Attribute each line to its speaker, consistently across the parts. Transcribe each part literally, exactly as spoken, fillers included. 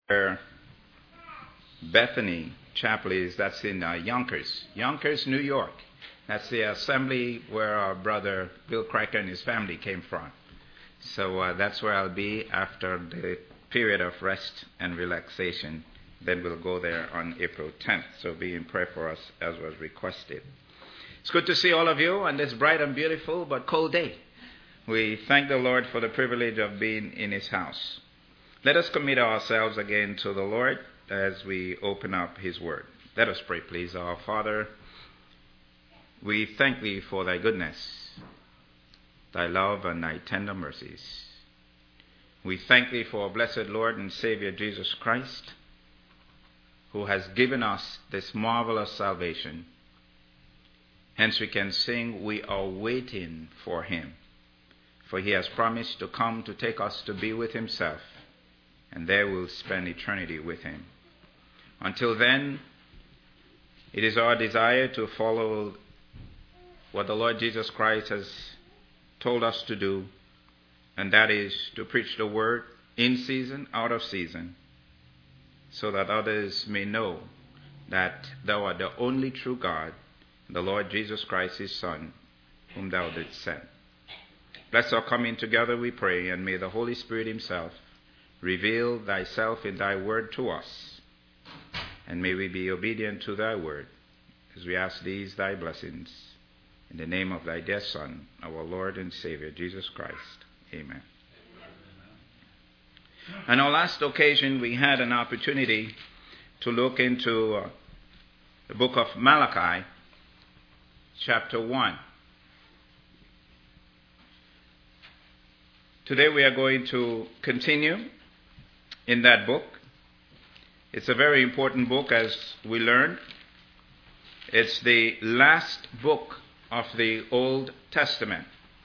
Speaker 1: where Bethany Chapel is. That's in uh, Yonkers, Yonkers, New York. That's the assembly where our brother Bill Cracker and his family came from. So uh, that's where I'll be after the period of rest and relaxation. Then we'll go there on April tenth. So be in prayer for us as was requested. It's good to see all of you on this bright and beautiful but cold day. We thank the Lord for the privilege of being in His house. Let us commit ourselves again to the Lord as we open up His Word. Let us pray, please. Our Father, we thank Thee for Thy goodness, Thy love, and Thy tender mercies. We thank Thee for our blessed Lord and Savior Jesus Christ, who has given us this marvelous salvation. Hence we can sing, we are waiting for Him, for He has promised to come to take us to be with Himself, and there we'll spend eternity with Him. Until then, it is our desire to follow what the Lord Jesus Christ has told us to do, and that is to preach the Word in season, out of season, so that others may know that Thou art the only true God, the Lord Jesus Christ, His Son, whom Thou didst send. Bless our coming together, we pray, and may the Holy Spirit Himself reveal Thyself in Thy Word to us, and may we be obedient to Thy Word, as we ask these Thy blessings, in the name of Thy dear Son, our Lord and Savior, Jesus Christ. Amen. On our last occasion, we had an opportunity to look into uh, the book of Malachi, chapter one. Today we are going to continue in that book. It's a very important book, as we learned. It's the last book of the Old Testament.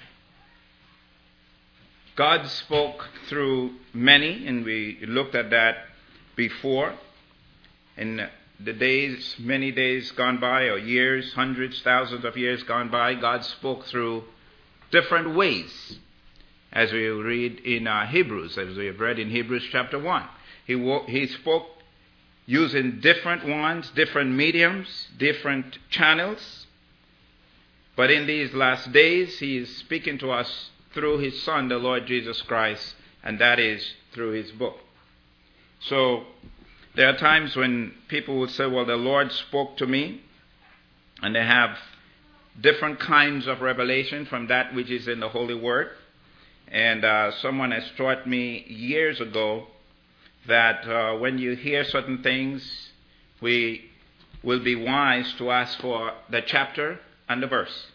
Speaker 1: God spoke through many, and we looked at that before. In the days, many days gone by, or years, hundreds, thousands of years gone by, God spoke through different ways. As we read in uh, Hebrews, as we have read in Hebrews chapter one. He, wo- he spoke using different ones, different mediums, different channels. But in these last days, He is speaking to us through His Son, the Lord Jesus Christ, and that is through His book. So there are times when people will say, well, the Lord spoke to me, and they have different kinds of revelation from that which is in the Holy Word. And uh, someone has taught me years ago that uh, when you hear certain things, we will be wise to ask for the chapter and the verse.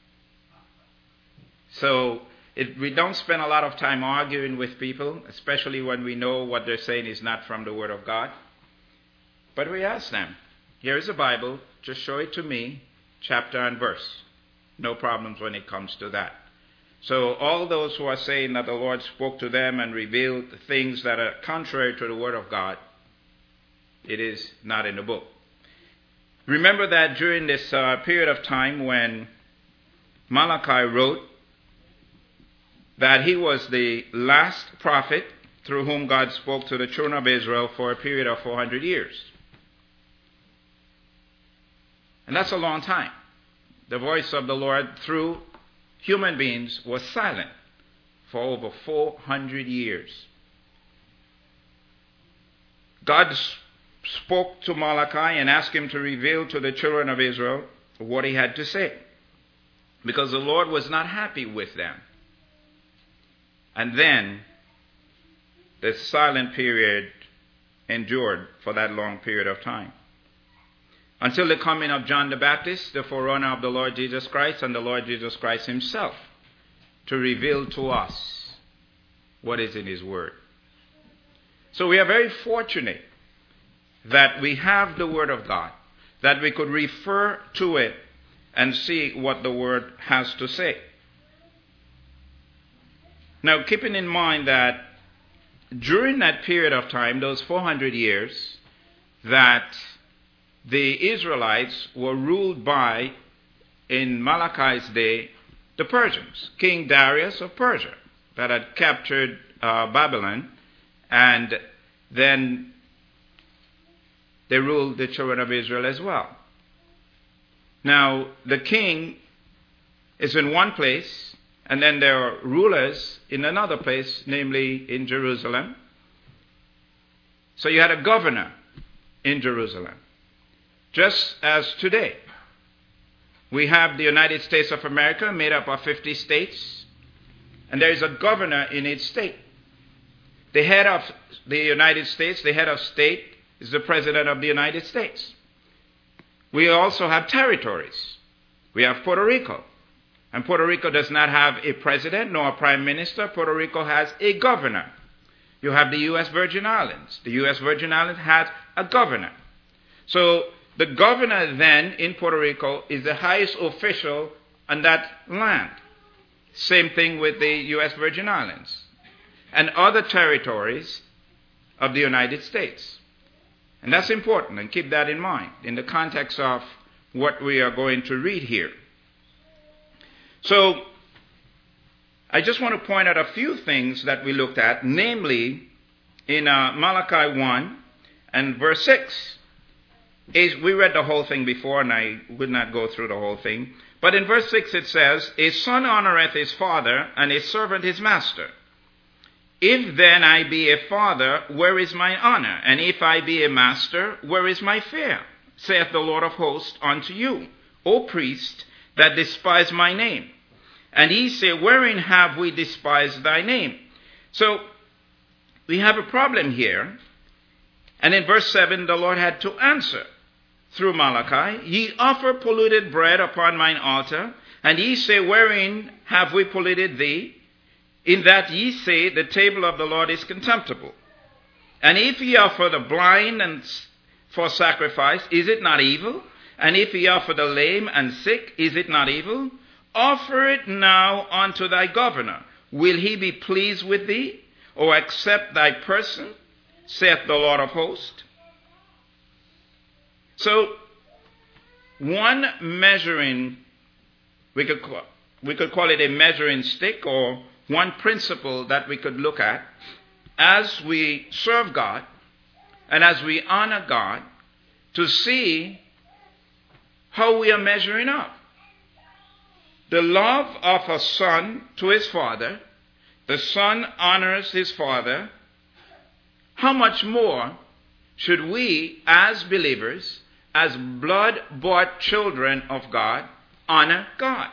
Speaker 1: So it, we don't spend a lot of time arguing with people, especially when we know what they're saying is not from the Word of God. But we ask them, here is a Bible, just show it to me, chapter and verse. No problems when it comes to that. So all those who are saying that the Lord spoke to them and revealed things that are contrary to the Word of God, it is not in the book. Remember that during this uh, period of time when Malachi wrote that he was the last prophet through whom God spoke to the children of Israel for a period of four hundred years. And that's a long time. The voice of the Lord through human beings was silent for over four hundred years. God spoke to Malachi and asked him to reveal to the children of Israel what He had to say, because the Lord was not happy with them. And then the silent period endured for that long period of time, until the coming of John the Baptist, the forerunner of the Lord Jesus Christ, and the Lord Jesus Christ Himself, to reveal to us what is in His Word. So we are very fortunate that we have the Word of God, that we could refer to it and see what the Word has to say. Now, keeping in mind that during that period of time, those four hundred years, that the Israelites were ruled by, in Malachi's day, the Persians, King Darius of Persia, that had captured uh, Babylon, and then they ruled the children of Israel as well. Now, the king is in one place, and then there are rulers in another place, namely in Jerusalem. So you had a governor in Jerusalem. Just as today, we have the United States of America made up of fifty states, and there is a governor in each state. The head of the United States, the head of state, is the President of the United States. We also have territories. We have Puerto Rico. And Puerto Rico does not have a president nor a prime minister. Puerto Rico has a governor. You have the U S Virgin Islands. The U S Virgin Islands has a governor. So the governor then in Puerto Rico is the highest official on that land. Same thing with the U S Virgin Islands and other territories of the United States. And that's important, and keep that in mind in the context of what we are going to read here. So, I just want to point out a few things that we looked at, namely in uh, Malachi one and verse six. Is, we read the whole thing before, and I would not go through the whole thing. But in verse six it says, "A son honoreth his father, and a servant his master. If then I be a father, where is my honor? And if I be a master, where is my fear? Saith the Lord of hosts unto you, O priest, that despise my name." And ye say, "Wherein have we despised thy name?" So, we have a problem here. And in verse seven, the Lord had to answer through Malachi, "Ye offer polluted bread upon mine altar, and ye say, Wherein have we polluted thee? In that ye say, The table of the Lord is contemptible. And if ye offer the blind and for sacrifice, is it not evil? And if ye offer the lame and sick, is it not evil? Offer it now unto thy governor. Will he be pleased with thee, or accept thy person, saith the Lord of hosts?" So, one measuring, we could call, we could call it a measuring stick, or one principle that we could look at as we serve God and as we honor God, to see how we are measuring up. The love of a son to his father, the son honors his father. How much more should we, as believers, as blood-bought children of God, honor God?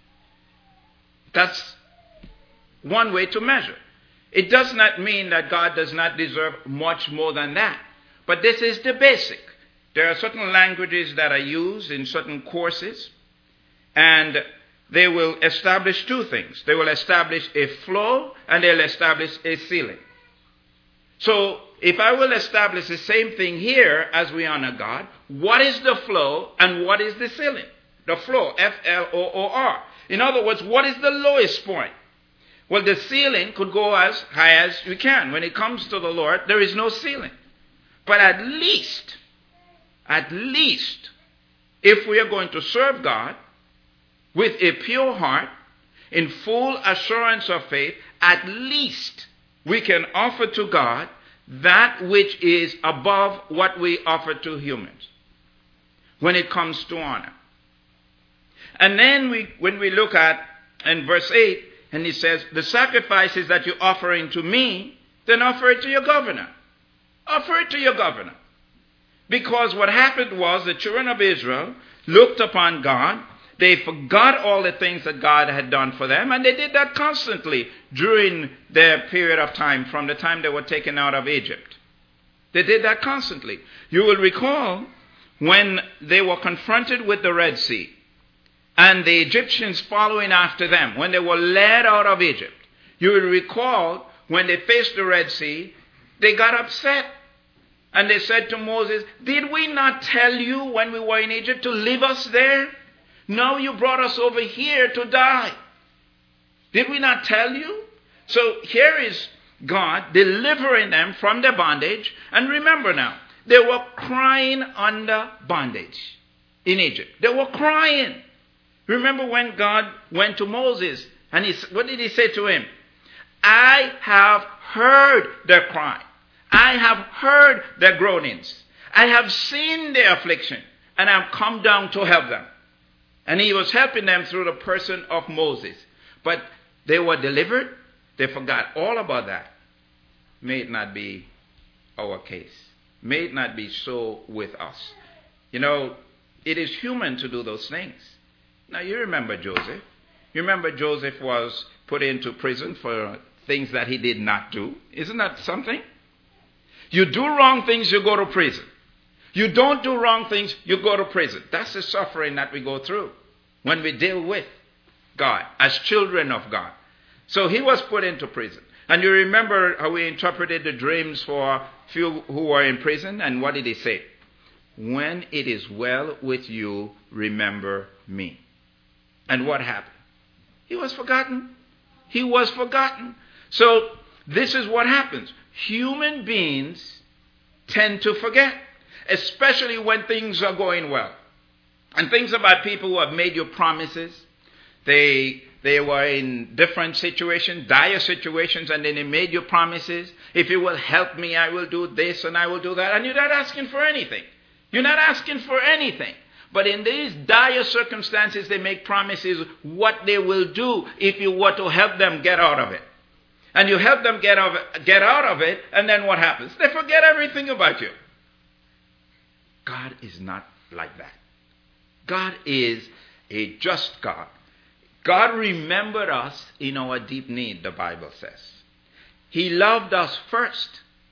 Speaker 1: That's one way to measure. It does not mean that God does not deserve much more than that. But this is the basic. There are certain languages that are used in certain courses, and they will establish two things. They will establish a floor, and they'll establish a ceiling. So, if I will establish the same thing here as we honor God, what is the flow and what is the ceiling? The floor, F L O O R. In other words, what is the lowest point? Well, the ceiling could go as high as you can. When it comes to the Lord, there is no ceiling. But at least, at least, if we are going to serve God with a pure heart, in full assurance of faith, at least we can offer to God that which is above what we offer to humans when it comes to honor. And then we, when we look at in verse eight, and he says, "The sacrifices that you're offering to me, then offer it to your governor." Offer it to your governor. Because what happened was the children of Israel looked upon God. They forgot all the things that God had done for them, and they did that constantly during their period of time, from the time they were taken out of Egypt. They did that constantly. You will recall when they were confronted with the Red Sea, and the Egyptians following after them, when they were led out of Egypt. You will recall when they faced the Red Sea, they got upset. And they said to Moses, "Did we not tell you when we were in Egypt to leave us there? Now you brought us over here to die. Did we not tell you?" So here is God delivering them from their bondage. And remember now, they were crying under bondage in Egypt. They were crying. Remember when God went to Moses, and he, what did he say to him? "I have heard their cry. I have heard their groanings. I have seen their affliction, and I have come down to help them. And he was helping them through the person of Moses. But they were delivered. They forgot all about that. May it not be our case. May it not be so with us. You know, it is human to do those things. Now, you remember Joseph. You remember Joseph was put into prison for things that he did not do. Isn't that something? You do wrong things, you go to prison. You don't do wrong things, you go to prison. That's the suffering that we go through when we deal with God as children of God. So he was put into prison. And you remember how we interpreted the dreams for few who were in prison? And what did he say? When it is well with you, remember me. And what happened? He was forgotten. He was forgotten. So this is what happens. Human beings tend to forget, especially when things are going well. And things about people who have made you promises. They they were in different situations, dire situations, and then they made you promises. If you will help me, I will do this and I will do that. And you're not asking for anything. You're not asking for anything. But in these dire circumstances, they make promises what they will do if you were to help them get out of it. And you help them get out of it, get out of it, and then what happens? They forget everything about you. God is not like that. God is a just God. God remembered us in our deep need, the Bible says. He loved us first.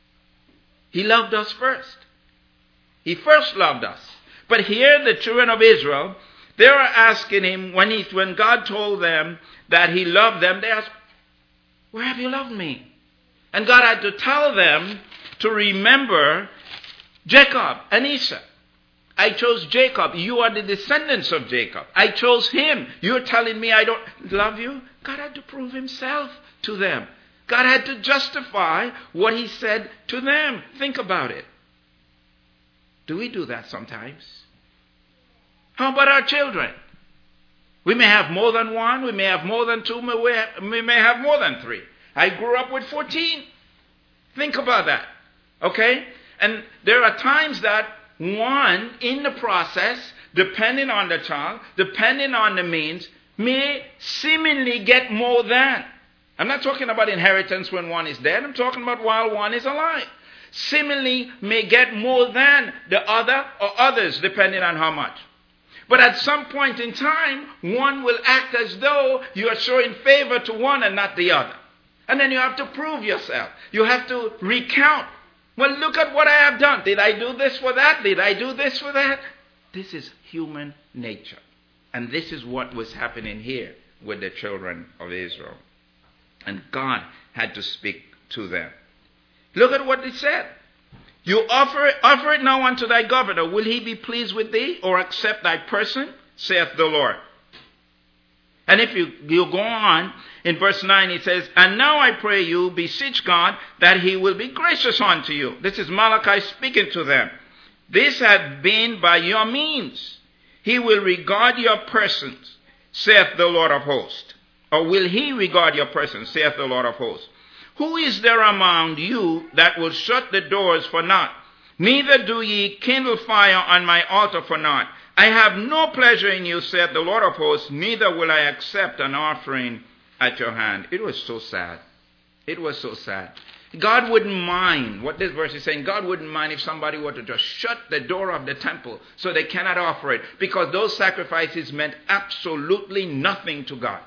Speaker 1: He loved us first. He first loved us. But here the children of Israel, they were asking him, when, he, when God told them that he loved them, they asked, where have you loved me? And God had to tell them to remember Jacob and Esau. I chose Jacob. You are the descendants of Jacob. I chose him. You're telling me I don't love you? God had to prove himself to them. God had to justify what he said to them. Think about it. Do we do that sometimes? How about our children? We may have more than one. We may have more than two. We may have more than three. I grew up with fourteen. Think about that. Okay? And there are times that one, in the process, depending on the child, depending on the means, may seemingly get more than. I'm not talking about inheritance when one is dead. I'm talking about while one is alive. Seemingly may get more than the other or others, depending on how much. But at some point in time, one will act as though you are showing favor to one and not the other. And then you have to prove yourself. You have to recount. Well, look at what I have done. Did I do this for that? Did I do this for that? This is human nature. And this is what was happening here with the children of Israel. And God had to speak to them. Look at what he said. You offer it, offer it now unto thy governor. Will he be pleased with thee or accept thy person? Saith the Lord. And if you, you go on, in verse nine it says, and now I pray you, beseech God, that he will be gracious unto you. This is Malachi speaking to them. This hath been by your means. He will regard your persons, saith the Lord of hosts. Or will he regard your persons, saith the Lord of hosts. Who is there among you that will shut the doors for naught? Neither do ye kindle fire on my altar for naught. I have no pleasure in you, saith the Lord of hosts, neither will I accept an offering at your hand. It was so sad. It was so sad. God wouldn't mind, what this verse is saying, God wouldn't mind if somebody were to just shut the door of the temple so they cannot offer it, because those sacrifices meant absolutely nothing to God.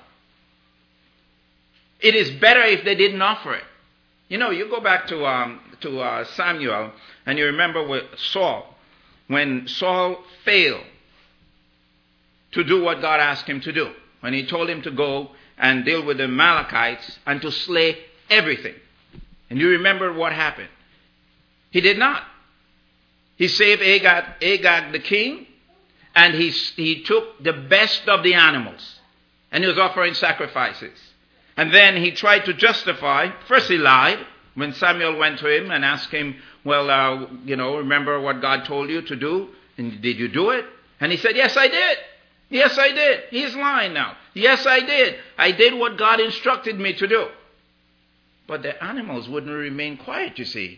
Speaker 1: It is better if they didn't offer it. You know, you go back to um, to uh, Samuel, and you remember with Saul, when Saul failed to do what God asked him to do, when he told him to go and deal with the Amalekites and to slay everything. And you remember what happened. He did not. He saved Agag, Agag the king, and he, he took the best of the animals, and he was offering sacrifices. And then he tried to justify. First he lied when Samuel went to him and asked him, well, uh, you know, remember what God told you to do? And did you do it? And he said, yes, I did. Yes, I did. He's lying now. Yes, I did. I did what God instructed me to do. But the animals wouldn't remain quiet, you see.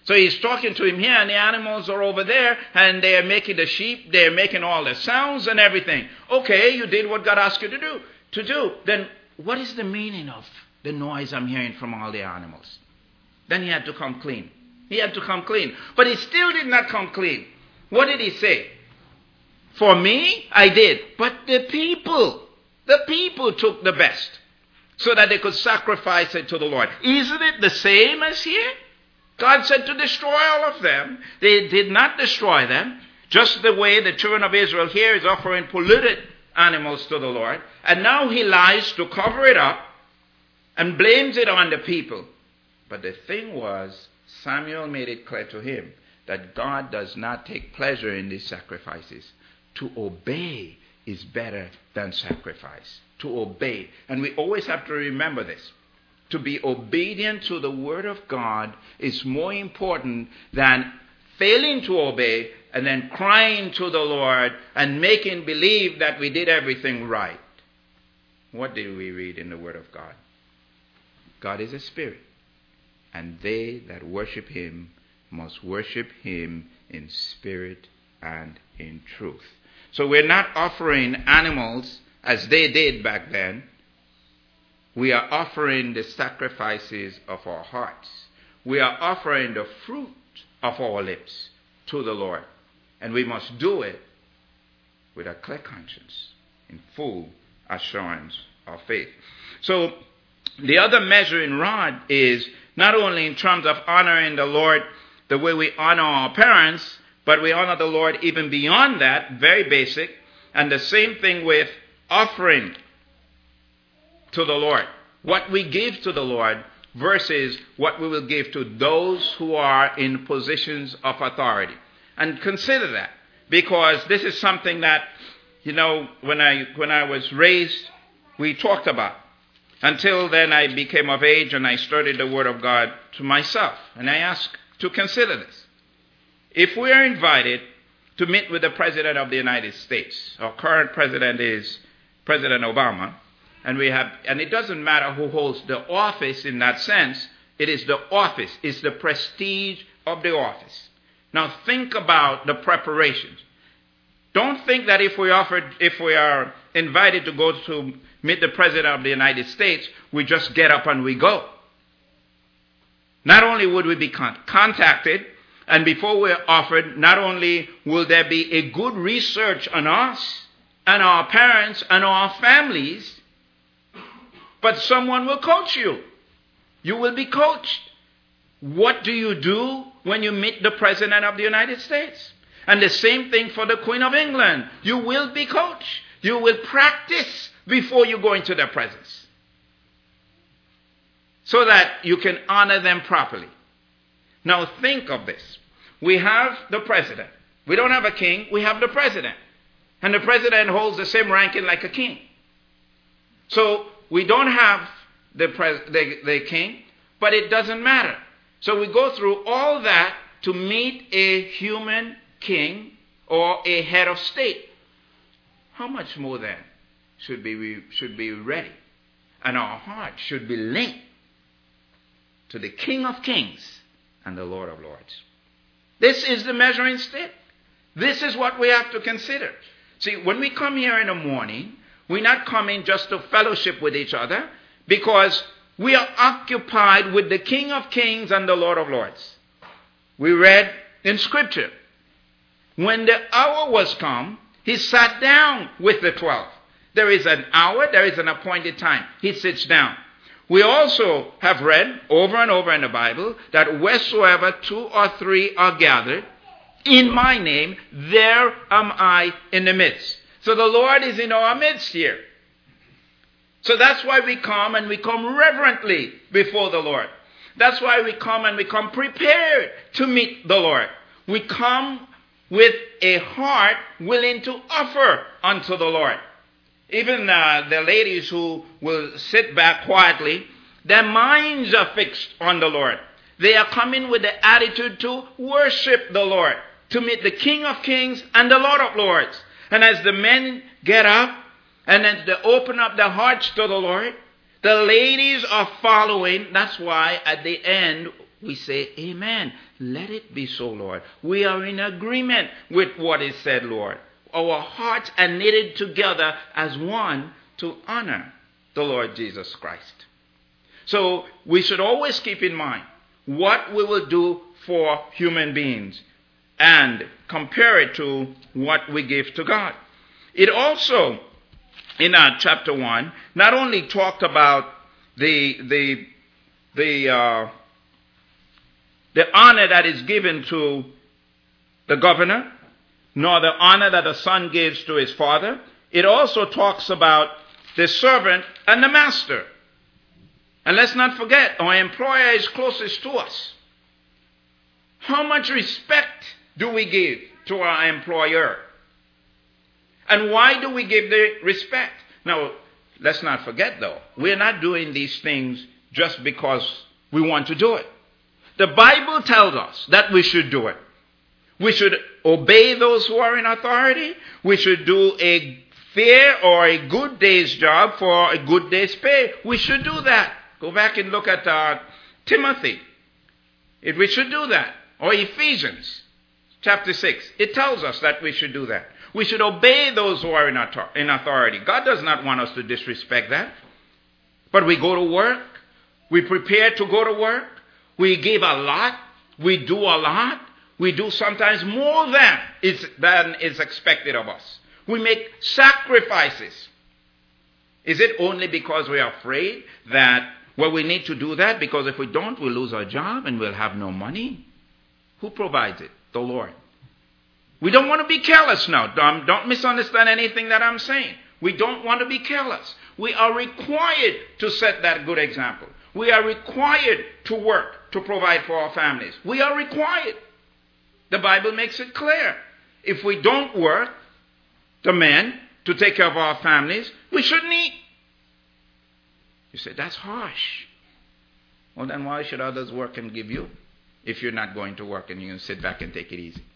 Speaker 1: So he's talking to him here, and the animals are over there, and they're making the sheep, they're making all the sounds and everything. Okay, you did what God asked you to do. To do. Then what is the meaning of the noise I'm hearing from all the animals? Then he had to come clean. He had to come clean. But he still did not come clean. What did he say? For me, I did. But the people, the people took the best so that they could sacrifice it to the Lord. Isn't it the same as here? God said to destroy all of them. They did not destroy them. Just the way the children of Israel here is offering polluted animals to the Lord. And now he lies to cover it up and blames it on the people. But the thing was, Samuel made it clear to him that God does not take pleasure in these sacrifices. To obey is better than sacrifice. To obey. And we always have to remember this. To be obedient to the word of God is more important than failing to obey and then crying to the Lord and making believe that we did everything right. What did we read in the word of God? God is a spirit, and they that worship him must worship him in spirit and in truth. So we're not offering animals as they did back then. We are offering the sacrifices of our hearts. We are offering the fruit of our lips to the Lord. And we must do it with a clear conscience, in full assurance of faith. So the other measuring rod is not only in terms of honoring the Lord the way we honor our parents, but we honor the Lord even beyond that, very basic. And the same thing with offering to the Lord. What we give to the Lord versus what we will give to those who are in positions of authority. And consider that, because this is something that, you know, when I when I was raised, we talked about. Until then, I became of age and I studied the Word of God to myself. And I ask to consider this. If we are invited to meet with the President of the United States, our current President is President Obama, and we have, and it doesn't matter who holds the office in that sense, it is the office, it's the prestige of the office. Now think about the preparations. Don't think that if we offered, if we are invited to go to meet the President of the United States, we just get up and we go. Not only would we be con- contacted, and before we're offered, not only will there be a good research on us and our parents and our families, but someone will coach you. You will be coached. What do you do when you meet the President of the United States? And the same thing for the Queen of England. You will be coached. You will practice before you go into their presence, so that you can honor them properly. Now think of this. We have the President. We don't have a king. We have the President. And the President holds the same ranking like a king. So we don't have the, pres- the, the king, but it doesn't matter. So we go through all that to meet a human king or a head of state. How much more then should be, we should be ready? And our heart should be linked to the King of Kings and the Lord of Lords. This is the measuring stick. This is what we have to consider. See, when we come here in the morning, we're not coming just to fellowship with each other, because we are occupied with the King of Kings and the Lord of Lords. We read in Scripture, when the hour was come, he sat down with the twelve. There is an hour, there is an appointed time. He sits down. We also have read over and over in the Bible that wheresoever two or three are gathered in my name, there am I in the midst. So the Lord is in our midst here. So that's why we come, and we come reverently before the Lord. That's why we come and we come prepared to meet the Lord. We come with a heart willing to offer unto the Lord. Even uh, the ladies who will sit back quietly, their minds are fixed on the Lord. They are coming with the attitude to worship the Lord, to meet the King of Kings and the Lord of Lords. And as the men get up, and as they open up their hearts to the Lord, the ladies are following. That's why at the end, we say, amen. Let it be so, Lord. We are in agreement with what is said, Lord. Our hearts are knitted together as one to honor the Lord Jesus Christ. So we should always keep in mind what we will do for human beings and compare it to what we give to God. It also, in uh, chapter one, not only talked about the the the uh, the honor that is given to the governor, nor the honor that the son gives to his father. It also talks about the servant and the master. And let's not forget, our employer is closest to us. How much respect do we give to our employer? And why do we give the respect? Now, let's not forget though, we're not doing these things just because we want to do it. The Bible tells us that we should do it. We should obey those who are in authority. We should do a fair or a good day's job for a good day's pay. We should do that. Go back and look at uh, Timothy. If we should do that. Or Ephesians chapter six. It tells us that we should do that. We should obey those who are in authority. God does not want us to disrespect that. But we go to work. We prepare to go to work. We give a lot. We do a lot. We do sometimes more than is, than is expected of us. We make sacrifices. Is it only because we are afraid that, well, we need to do that because if we don't, we'll lose our job and we'll have no money? Who provides it? The Lord. We don't want to be careless now. Don't, don't misunderstand anything that I'm saying. We don't want to be careless. We are required to set that good example. We are required to work to provide for our families. We are required. The Bible makes it clear. If we don't work, the men, to take care of our families, we shouldn't eat. You say, that's harsh. Well, then why should others work and give you if you're not going to work and you're going to sit back and take it easy?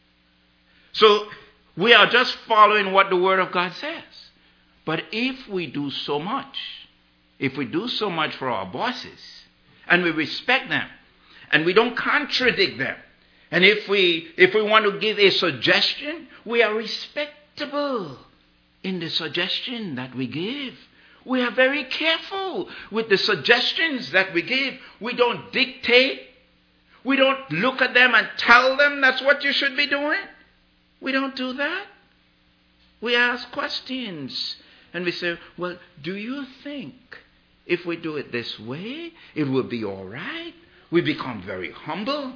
Speaker 1: So we are just following what the Word of God says. But if we do so much, if we do so much for our bosses, and we respect them, and we don't contradict them, and if we if we want to give a suggestion, we are respectable in the suggestion that we give. We are very careful with the suggestions that we give. We don't dictate. We don't look at them and tell them that's what you should be doing. We don't do that. We ask questions. And we say, well, do you think if we do it this way, it will be all right? We become very humble.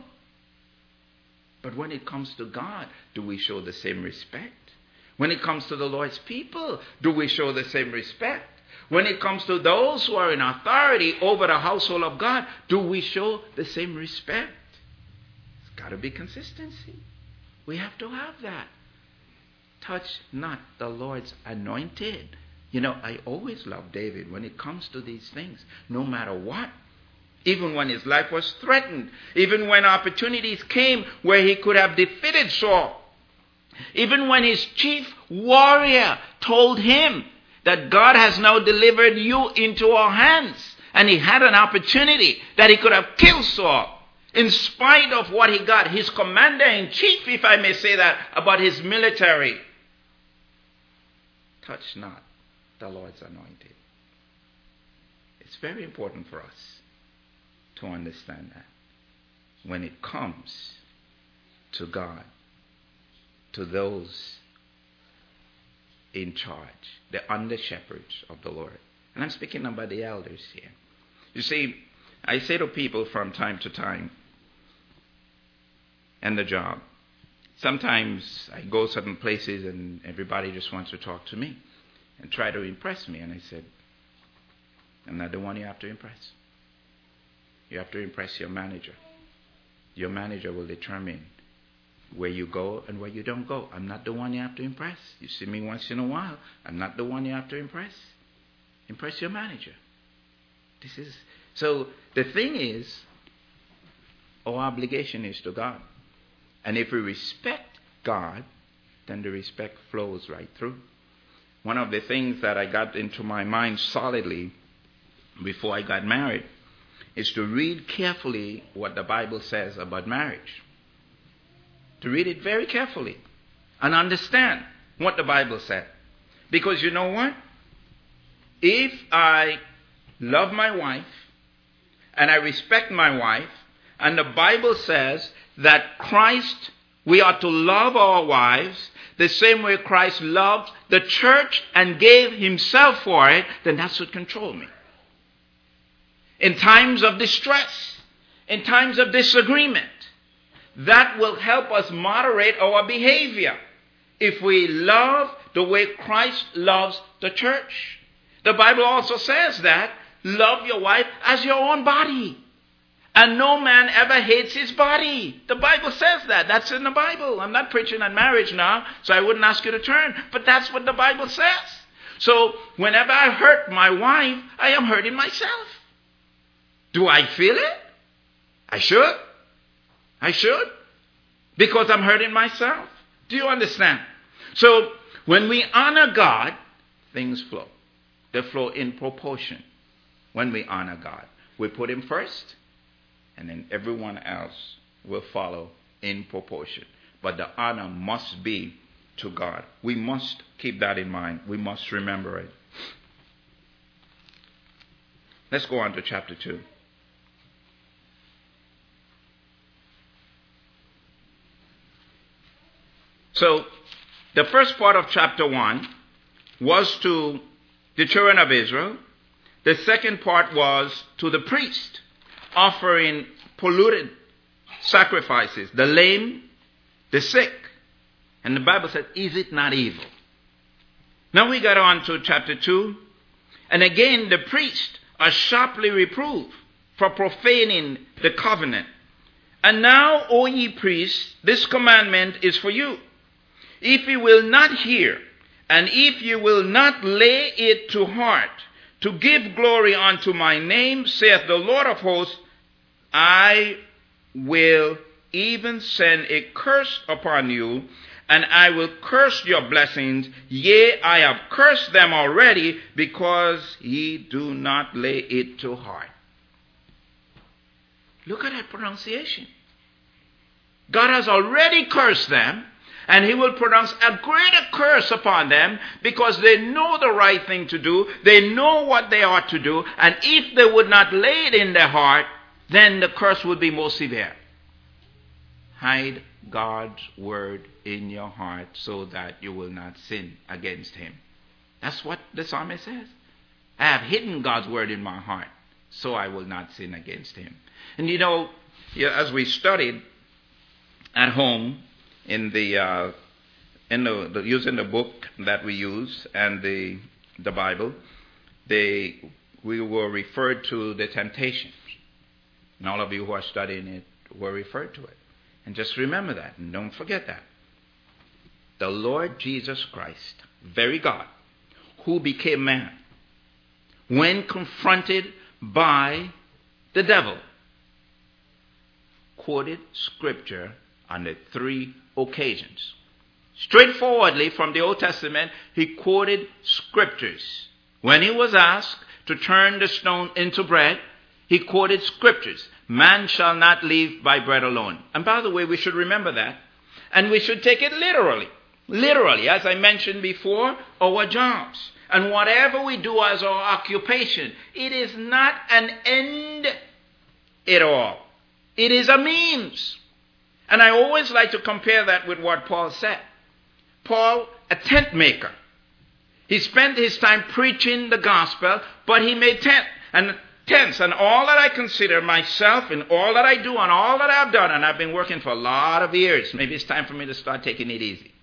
Speaker 1: But when it comes to God, do we show the same respect? When it comes to the Lord's people, do we show the same respect? When it comes to those who are in authority over the household of God, do we show the same respect? It's got to be consistency. We have to have that. Touch not the Lord's anointed. You know, I always love David when it comes to these things, no matter what. Even when his life was threatened, even when opportunities came where he could have defeated Saul, even when his chief warrior told him that God has now delivered you into our hands, and he had an opportunity that he could have killed Saul, in spite of what he got, his commander-in-chief, if I may say that, about his military. Touch not the Lord's anointed. It's very important for us to understand that when it comes to God, to those in charge, the under-shepherds of the Lord. And I'm speaking about the elders here. You see, I say to people from time to time, and the job, sometimes I go certain places and everybody just wants to talk to me and try to impress me. And I said, I'm not the one you have to impress. You have to impress your manager. Your manager will determine where you go and where you don't go. I'm not the one you have to impress. You see me once in a while. I'm not the one you have to impress. Impress your manager. This is so the thing is, our obligation is to God. And if we respect God, then the respect flows right through. One of the things that I got into my mind solidly before I got married is to read carefully what the Bible says about marriage. To read it very carefully and understand what the Bible said. Because you know what? If I love my wife and I respect my wife, and the Bible says that Christ, we are to love our wives the same way Christ loved the church and gave himself for it, then that should control me. In times of distress, in times of disagreement, that will help us moderate our behavior if we love the way Christ loves the church. The Bible also says that love your wife as your own body. And no man ever hates his body. The Bible says that. That's in the Bible. I'm not preaching on marriage now, so I wouldn't ask you to turn. But that's what the Bible says. So whenever I hurt my wife, I am hurting myself. Do I feel it? I should. I should. Because I'm hurting myself. Do you understand? So when we honor God, things flow. They flow in proportion. When we honor God, we put him first, and then everyone else will follow in proportion. But the honor must be to God. We must keep that in mind. We must remember it. Let's go on to chapter two. So, the first part of chapter one was to the children of Israel. The second part was to the priest, offering polluted sacrifices, the lame, the sick. And the Bible said, is it not evil? Now we got on to chapter two. And again, the priests are sharply reproved for profaning the covenant. And now, O ye priests, this commandment is for you. If you will not hear, and if you will not lay it to heart, to give glory unto my name, saith the Lord of hosts, I will even send a curse upon you, and I will curse your blessings. Yea, I have cursed them already, because ye do not lay it to heart. Look at that pronunciation. God has already cursed them, and he will pronounce a greater curse upon them because they know the right thing to do. They know what they ought to do. And if they would not lay it in their heart, then the curse would be more severe. Hide God's word in your heart so that you will not sin against him. That's what the psalmist says. I have hidden God's word in my heart so I will not sin against him. And you know, as we studied at home, in the uh, in the, the using the book that we use and the the Bible, they we were referred to the temptations, and all of you who are studying it were referred to it. And just remember that, and don't forget that. The Lord Jesus Christ, very God, who became man, when confronted by the devil, quoted scripture on the three occasions. Straightforwardly from the Old Testament, he quoted scriptures. When he was asked to turn the stone into bread, he quoted scriptures. Man shall not live by bread alone. And by the way, we should remember that. And we should take it literally. Literally, as I mentioned before, our jobs. And whatever we do as our occupation, it is not an end at all. It is a means. And I always like to compare that with what Paul said. Paul, a tent maker. He spent his time preaching the gospel, but he made tent and tents. And all that I consider myself and all that I do and all that I've done, and I've been working for a lot of years. Maybe it's time for me to start taking it easy.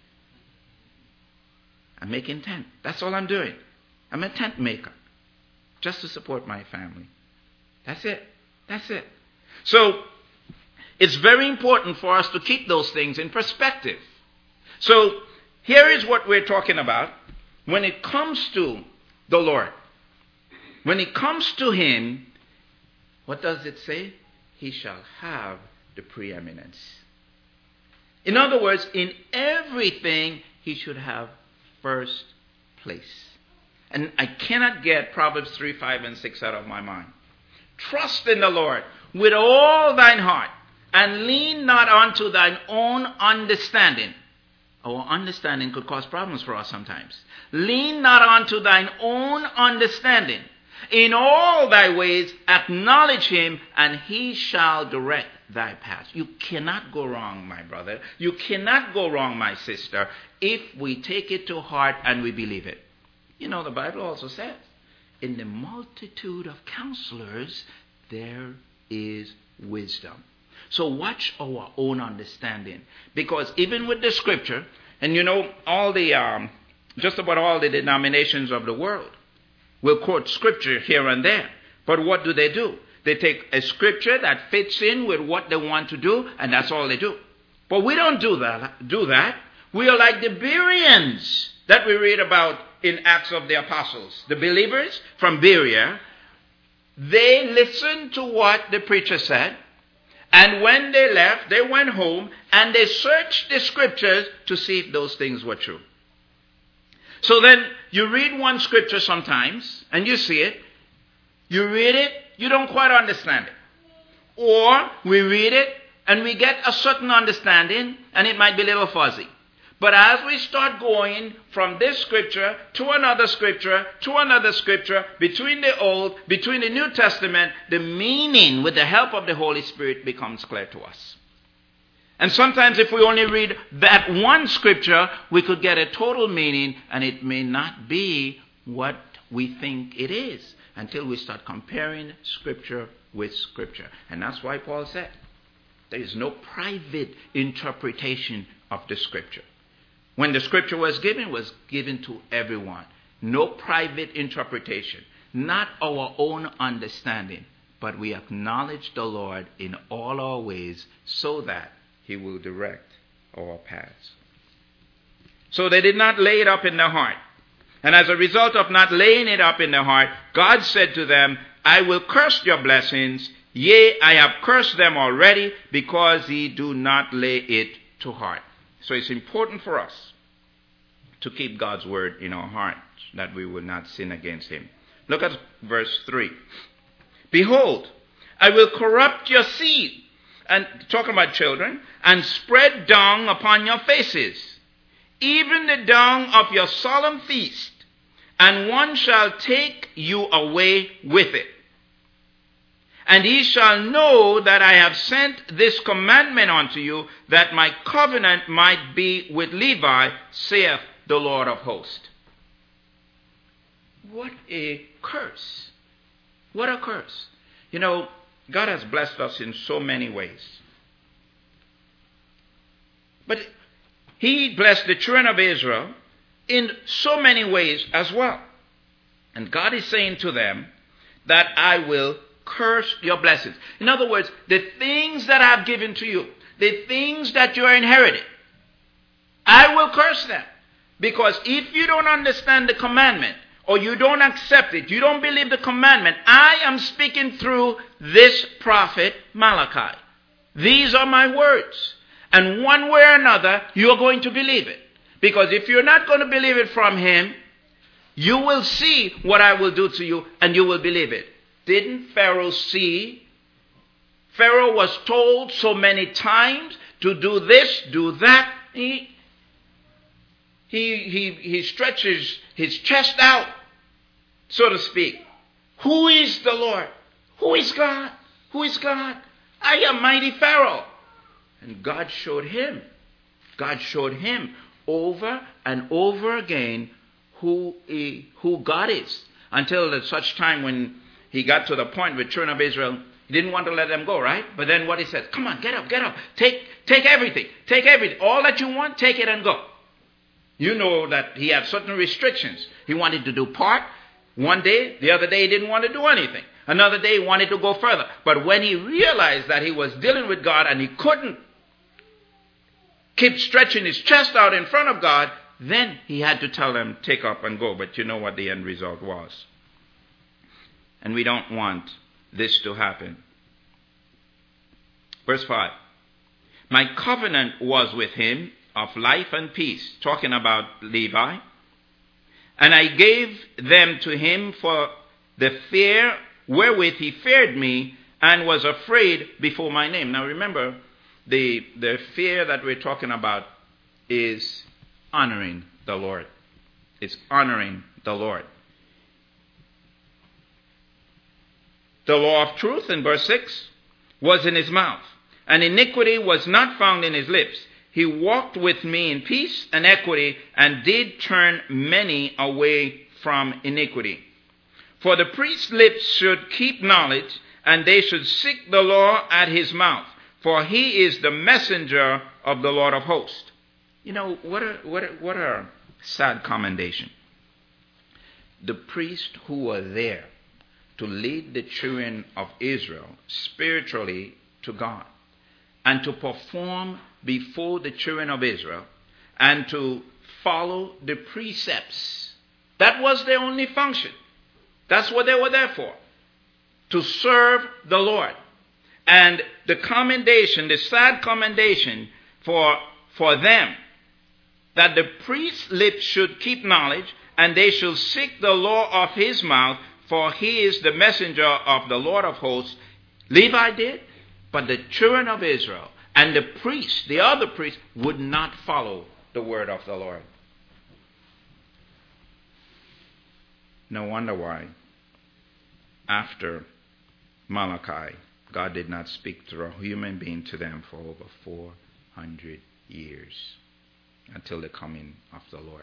Speaker 1: I'm making tent. That's all I'm doing. I'm a tent maker. Just to support my family. That's it. That's it. So, it's very important for us to keep those things in perspective. So, here is what we're talking about. When it comes to the Lord, when it comes to him, what does it say? He shall have the preeminence. In other words, in everything, he should have first place. And I cannot get Proverbs three, five, and six out of my mind. Trust in the Lord with all thine heart, and lean not unto thine own understanding. Our understanding could cause problems for us sometimes. Lean not unto thine own understanding. In all thy ways acknowledge him, and he shall direct thy path. You cannot go wrong, my brother. You cannot go wrong, my sister, if we take it to heart and we believe it. You know, the Bible also says, in the multitude of counselors, there is wisdom. So watch our own understanding. Because even with the scripture, and you know, all the, um, just about all the denominations of the world will quote scripture here and there. But what do they do? They take a scripture that fits in with what they want to do, and that's all they do. But we don't do that. Do that. We are like the Bereans that we read about in Acts of the Apostles. The believers from Berea, they listened to what the preacher said, and when they left, they went home and they searched the scriptures to see if those things were true. So then you read one scripture sometimes and you see it. You read it, you don't quite understand it. Or we read it and we get a certain understanding and it might be a little fuzzy. But as we start going from this scripture to another scripture, to another scripture, between the Old, between the New Testament, the meaning with the help of the Holy Spirit becomes clear to us. And sometimes if we only read that one scripture, we could get a total meaning, and it may not be what we think it is until we start comparing scripture with scripture. And that's why Paul said, there is no private interpretation of the scripture. When the scripture was given, it was given to everyone. No private interpretation. Not our own understanding. But we acknowledge the Lord in all our ways so that he will direct our paths. So they did not lay it up in their heart. And as a result of not laying it up in their heart, God said to them, I will curse your blessings. Yea, I have cursed them already, because ye do not lay it to heart. So it's important for us to keep God's word in our hearts, that we will not sin against him. Look at verse three. Behold, I will corrupt your seed, and talking about children, and spread dung upon your faces, even the dung of your solemn feast, and one shall take you away with it. And ye shall know that I have sent this commandment unto you, that my covenant might be with Levi, saith the Lord of hosts. What a curse. What a curse. You know, God has blessed us in so many ways. But he blessed the children of Israel in so many ways as well. And God is saying to them that I will curse your blessings. In other words, the things that I've given to you, the things that you are inherited, I will curse them. Because if you don't understand the commandment, or you don't accept it, you don't believe the commandment, I am speaking through this prophet Malachi. These are my words. And one way or another, you're going to believe it. Because if you're not going to believe it from him, you will see what I will do to you, and you will believe it. Didn't Pharaoh see? Pharaoh was told so many times to do this, do that. He, he, he, he stretches his chest out, so to speak. Who is the Lord? Who is God? Who is God? I am mighty Pharaoh. And God showed him. God showed him over and over again who, he, who God is. Until at such time when he got to the point with children of Israel, he didn't want to let them go, right? But then what he said, come on, get up, get up. Take, take everything. Take everything. All that you want, take it and go. You know that he had certain restrictions. He wanted to do part one day. The other day he didn't want to do anything. Another day he wanted to go further. But when he realized that he was dealing with God and he couldn't keep stretching his chest out in front of God, then he had to tell them, take up and go. But you know what the end result was. And we don't want this to happen. Verse five. My covenant was with him of life and peace. Talking about Levi. And I gave them to him for the fear wherewith he feared me, and was afraid before my name. Now remember, the, the fear that we're talking about is honoring the Lord. It's honoring the Lord. The law of truth, in verse six, was in his mouth, and iniquity was not found in his lips. He walked with me in peace and equity, and did turn many away from iniquity. For the priest's lips should keep knowledge, and they should seek the law at his mouth, for he is the messenger of the Lord of hosts. You know, what a, what a, what a sad commendation. The priests who were there to lead the children of Israel spiritually to God, and to perform before the children of Israel, and to follow the precepts. That was their only function. That's what they were there for. To serve the Lord. And the commendation, the sad commendation for, for them, that the priest's lips should keep knowledge, and they shall seek the law of his mouth, for he is the messenger of the Lord of hosts. Levi did, but the children of Israel and the priests, the other priests, would not follow the word of the Lord. No wonder why, after Malachi, God did not speak through a human being to them for over four hundred years, until the coming of the Lord.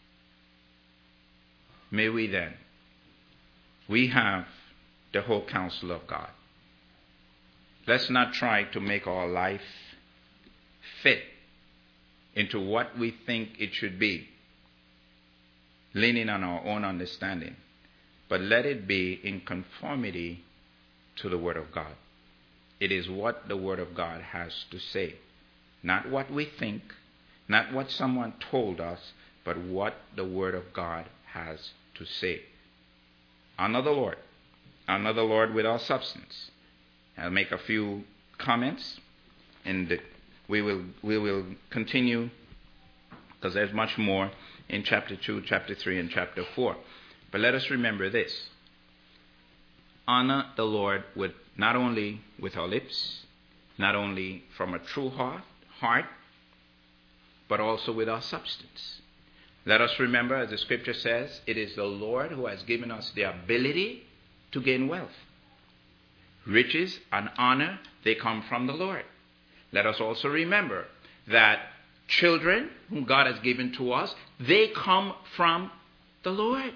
Speaker 1: May we then, we have the whole counsel of God. Let's not try to make our life fit into what we think it should be, leaning on our own understanding, but let it be in conformity to the Word of God. It is what the Word of God has to say, not what we think, not what someone told us, but what the Word of God has to say. Honor the Lord. Honor the Lord with all substance. I'll make a few comments, and we will we will continue, because there's much more in chapter two, chapter three, and chapter four. But let us remember this. Honor the Lord with not only with our lips, not only from a true heart, heart, but also with our substance. Let us remember, as the scripture says, it is the Lord who has given us the ability to gain wealth. Riches and honor, they come from the Lord. Let us also remember that children whom God has given to us, they come from the Lord.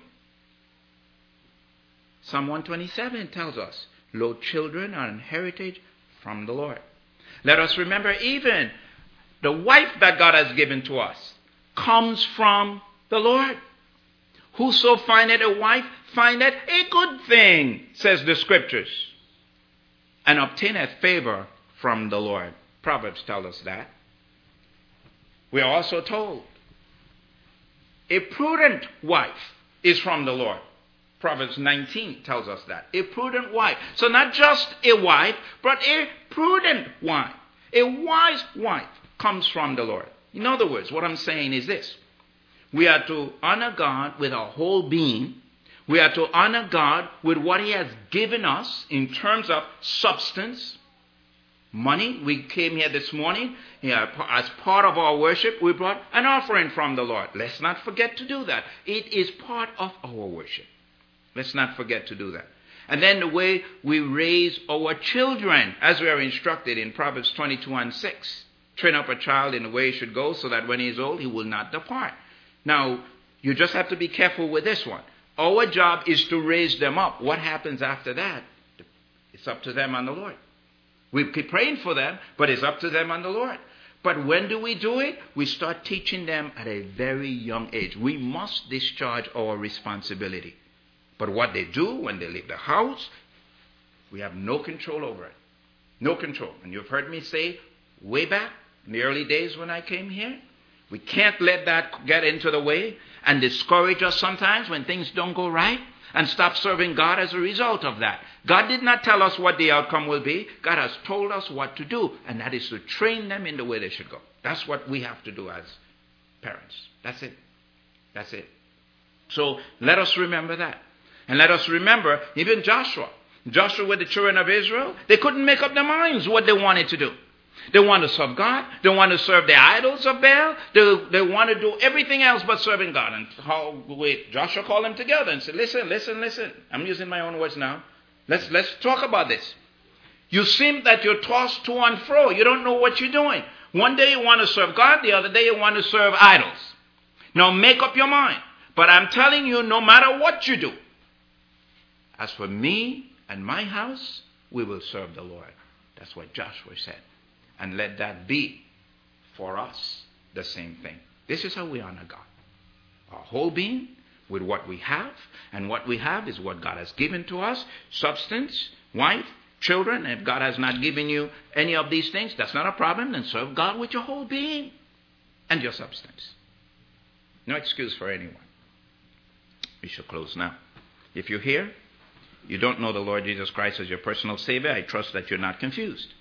Speaker 1: Psalm one twenty-seven tells us, lo, children are an heritage from the Lord. Let us remember even the wife that God has given to us comes from the Lord. Whoso findeth a wife findeth a good thing, says the scriptures, and obtaineth favor from the Lord. Proverbs tell us that. We are also told a prudent wife is from the Lord. Proverbs nineteen tells us that. A prudent wife. So not just a wife, but a prudent wife. A wise wife comes from the Lord. In other words, what I'm saying is this. We are to honor God with our whole being. We are to honor God with what He has given us in terms of substance, money. We came here this morning. Yeah, as part of our worship, we brought an offering from the Lord. Let's not forget to do that. It is part of our worship. Let's not forget to do that. And then the way we raise our children, as we are instructed in Proverbs twenty-two and six. Train up a child in the way he should go, so that when he is old, he will not depart. Now, you just have to be careful with this one. Our job is to raise them up. What happens after that? It's up to them and the Lord. We keep praying for them, but it's up to them and the Lord. But when do we do it? We start teaching them at a very young age. We must discharge our responsibility. But what they do when they leave the house, we have no control over it. No control. And you've heard me say way back in the early days when I came here, we can't let that get into the way and discourage us sometimes when things don't go right and stop serving God as a result of that. God did not tell us what the outcome will be. God has told us what to do, and that is to train them in the way they should go. That's what we have to do as parents. That's it. That's it. So let us remember that. And let us remember even Joshua. Joshua with the children of Israel, they couldn't make up their minds what they wanted to do. They want to serve God. They want to serve the idols of Baal. They, they want to do everything else but serving God. And how, wait, Joshua called them together and said, listen, listen, listen. I'm using my own words now. Let's, let's talk about this. You seem that you're tossed to and fro. You don't know what you're doing. One day you want to serve God. The other day you want to serve idols. Now make up your mind. But I'm telling you, no matter what you do, as for me and my house, we will serve the Lord. That's what Joshua said. And let that be for us the same thing. This is how we honor God. Our whole being with what we have. And what we have is what God has given to us. Substance, wife, children. And if God has not given you any of these things, that's not a problem. Then serve God with your whole being and your substance. No excuse for anyone. We shall close now. If you're here, you don't know the Lord Jesus Christ as your personal Savior, I trust that you're not confused.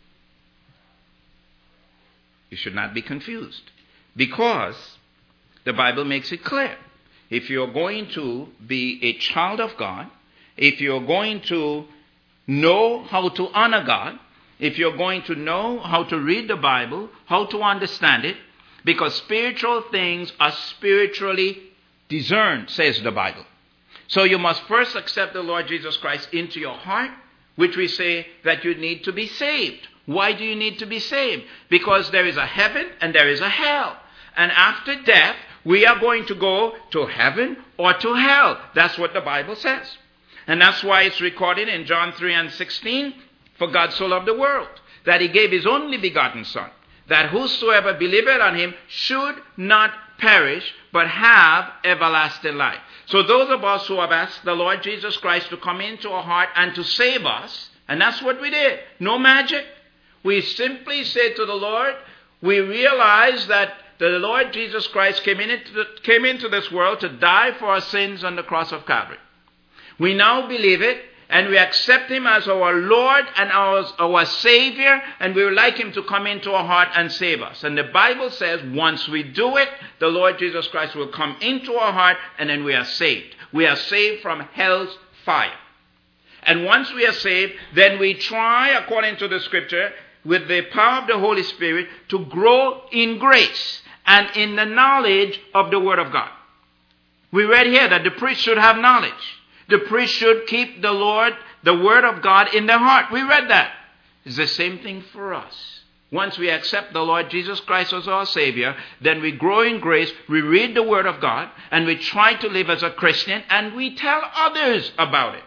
Speaker 1: You should not be confused. Because the Bible makes it clear. If you're going to be a child of God, if you're going to know how to honor God, if you're going to know how to read the Bible, how to understand it, because spiritual things are spiritually discerned, says the Bible. So you must first accept the Lord Jesus Christ into your heart, which we say that you need to be saved. Why do you need to be saved? Because there is a heaven and there is a hell. And after death, we are going to go to heaven or to hell. That's what the Bible says. And that's why it's recorded in John three and sixteen, for God so loved the world, that he gave his only begotten Son, that whosoever believeth on him should not perish, but have everlasting life. So those of us who have asked the Lord Jesus Christ to come into our heart and to save us, and that's what we did. No magic. We simply said to the Lord, we realize that the Lord Jesus Christ came, in into the, came into this world to die for our sins on the cross of Calvary. We now believe it, and we accept him as our Lord and our, our Savior, and we would like him to come into our heart and save us. And the Bible says once we do it, the Lord Jesus Christ will come into our heart, and then we are saved. We are saved from hell's fire. And once we are saved, then we try, according to the scripture, with the power of the Holy Spirit, to grow in grace and in the knowledge of the Word of God. We read here that the priest should have knowledge. The priest should keep the Lord, the Word of God in their heart. We read that. It's the same thing for us. Once we accept the Lord Jesus Christ as our Savior, then we grow in grace, we read the Word of God, and we try to live as a Christian, and we tell others about it.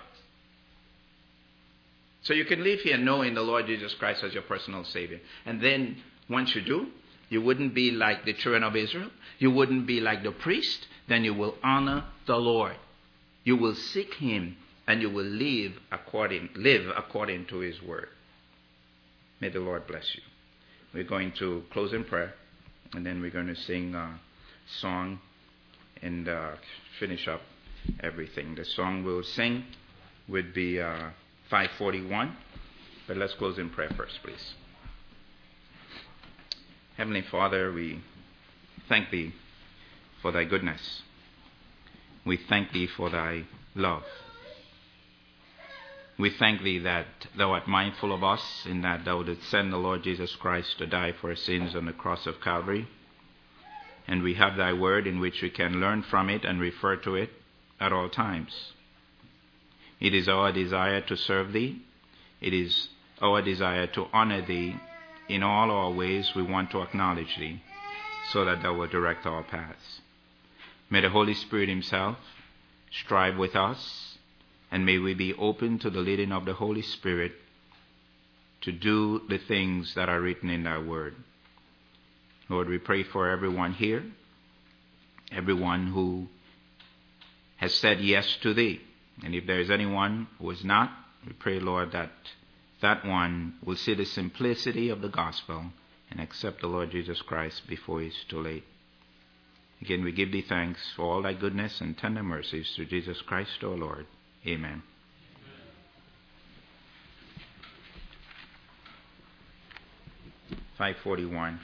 Speaker 1: So you can live here knowing the Lord Jesus Christ as your personal Savior. And then once you do, you wouldn't be like the children of Israel. You wouldn't be like the priest. Then you will honor the Lord. You will seek him, and you will live according, live according to his word. May the Lord bless you. We're going to close in prayer, and then we're going to sing a song and uh, finish up everything. The song we'll sing would be uh, five forty-one, but let's close in prayer first, please. Heavenly Father, we thank thee for thy goodness. We thank thee for thy love. We thank thee that thou art mindful of us, in that thou didst send the Lord Jesus Christ to die for our sins on the cross of Calvary. And we have thy word in which we can learn from it and refer to it at all times. It is our desire to serve thee. It is our desire to honor thee. In all our ways we want to acknowledge thee, so that thou will direct our paths. May the Holy Spirit himself strive with us, and may we be open to the leading of the Holy Spirit to do the things that are written in thy word. Lord, we pray for everyone here, everyone who has said yes to thee. And if there is anyone who is not, we pray, Lord, that that one will see the simplicity of the gospel and accept the Lord Jesus Christ before it's too late. Again, we give thee thanks for all thy goodness and tender mercies through Jesus Christ our Lord. Amen. five forty-one.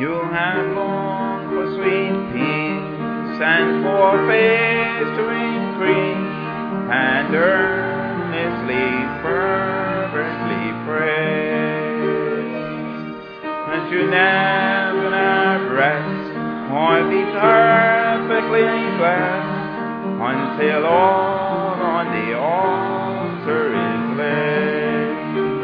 Speaker 1: You have longed for sweet peace and for faith to increase, and earnestly, fervently pray. And you never have rest, or be perfectly blessed, until all on the altar is laid.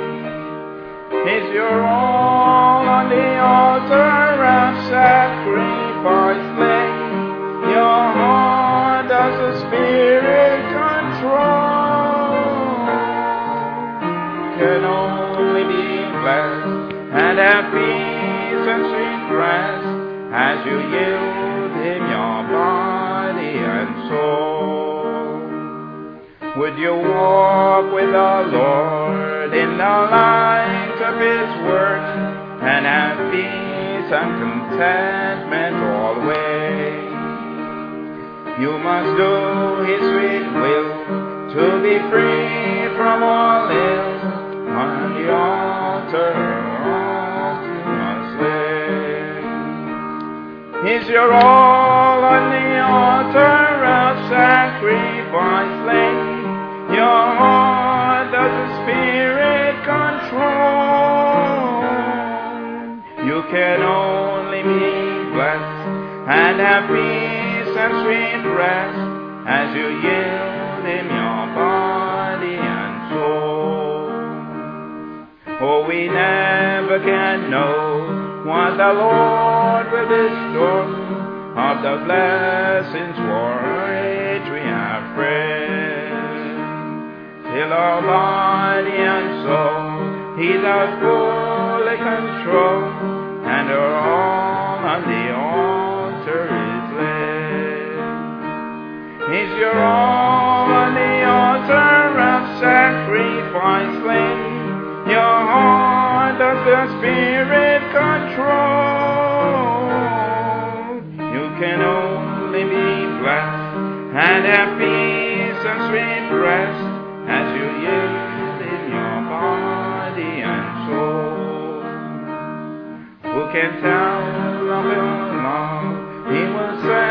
Speaker 1: Is your all on the altar of sacrifice laid? Your heart does the Spirit control? Can only be blessed and have peace and sweet rest as you yield Him your body and soul. Would you walk with the Lord in the light of His word, and have peace and contentment always? You must do His sweet will to be free from all ill. On the altar all you must lay. Is your all on the altar of sacrifice laid? Your heart does the Spirit control? You can only be blessed and have peace and sweet rest as you yield Him your body and soul. Oh, we never can know what the Lord will bestow of the blessings for which we have prayed. Till our body and soul He does fully control, and our all on the altar is laid. Is your all on the altar of sacrifice laid? Your heart does the Spirit control? You can only be blessed and have peace and sweet rest as you yield in your body and soul. Who can tell of your love? He will say